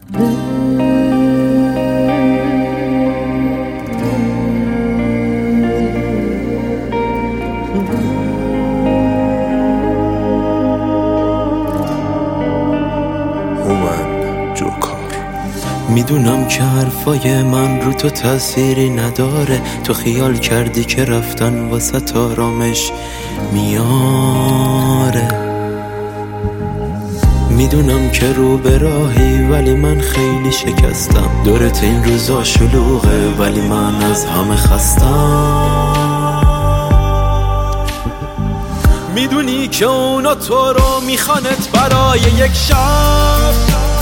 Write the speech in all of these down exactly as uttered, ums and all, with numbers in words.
میدونم که حرفای من رو تو تأثیری نداره، تو خیال کردی که رفتن واسه آرامش میاره. میدونم که رو به راهی ولی من خیلی شکستم، دورت این روزا شلوغه ولی من از همه خستم. میدونی که اونا تو رو میخوانت برای یک شب،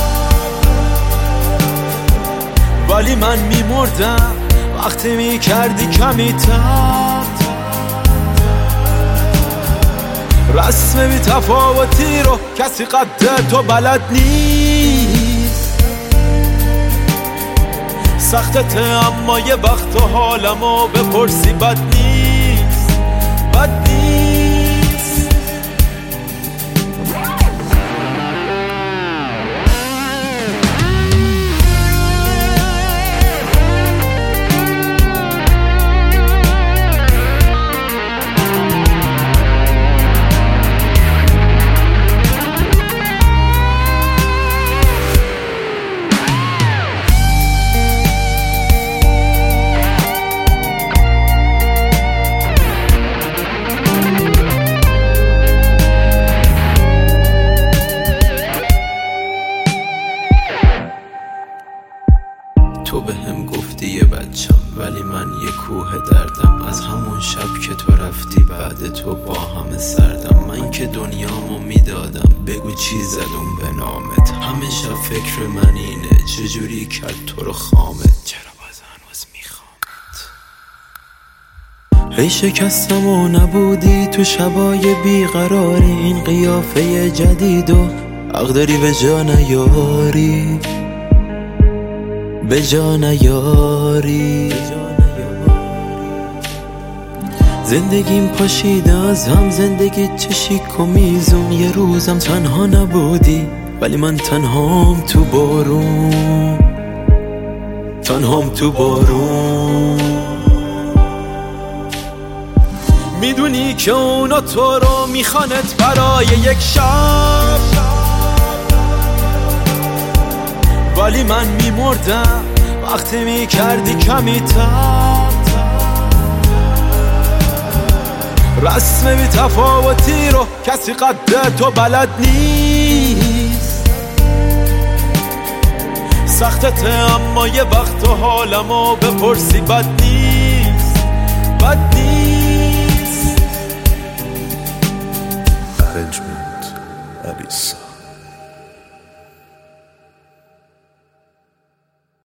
ولی من میمردم وقتی میکردی کمی تفت. رسم بی تفاوتی رو کسی قد تو بلد نیست. سختته اما یه وقت حالمو بپرسی بد نیست، بد نیست. تو به هم گفتی یه بچم ولی من یه کوه دردم. از همون شب که تو رفتی بعد تو با همه سردم. من که دنیامو میدادم، بگو چی زدم به نامت. همه شب فکر من اینه چجوری کرد تو رو خامت، چرا باز هنوز میخوامت. هی شکستم و نبودی تو شبای بیقراری، این قیافه جدید و حق داری به جا نیاری، به جا نیاری. زندگیم پاشیده از هم، زندگی چه شیک و میزون. یه روزم تنها نبودی ولی من تنهام تو بارون، تنهام تو بارون. میدونی که اونا تو رو میخوانت برای یک شب، ولی من میمردم وقتی میکردی کمی تفت. رسم بی تفاوتی رو کسی قد تو بلد نیست. سختته اما یه وقت حالمو بپرسی بد نیست، بد نیست.